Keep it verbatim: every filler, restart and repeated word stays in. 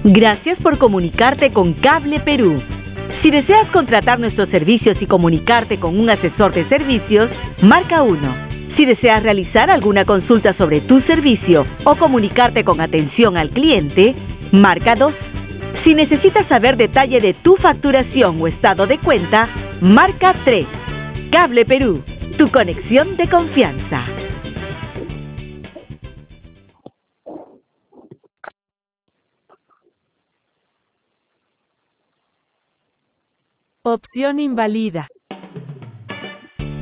Gracias por comunicarte con Cable Perú. Si deseas contratar nuestros servicios y comunicarte con un asesor de servicios, marca uno. Si deseas realizar alguna consulta sobre tu servicio o comunicarte con atención al cliente, marca dos. Si necesitas saber detalle de tu facturación o estado de cuenta, marca tres. Cable Perú, tu conexión de confianza. Opción invalida.